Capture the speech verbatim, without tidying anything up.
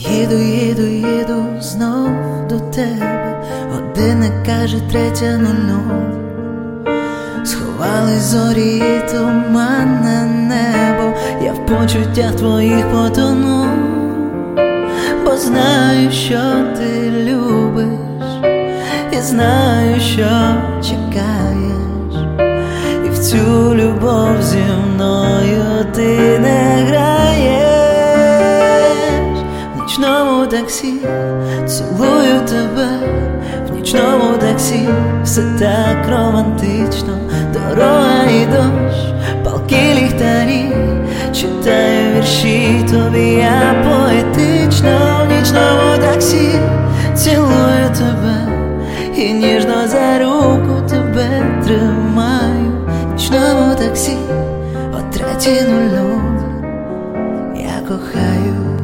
Їду, їду, їду знов до тебе. Годинник каже третя нуль. Сховали зорі і туманне небо. Я в почуттях твоїх потону, бо знаю, що ти любиш, і знаю, що чекаєш. І в цю любов зі мною ти не граєш. В нічному таксі цілую тебе, в нічному таксі все так романтично. Дорога і дощ, палки ліхтарі, читаю вірші тобі я поетично. В нічному таксі цілую тебе і ніжно за руку тебе тримаю. В нічному таксі о третій нуль нуль я кохаю.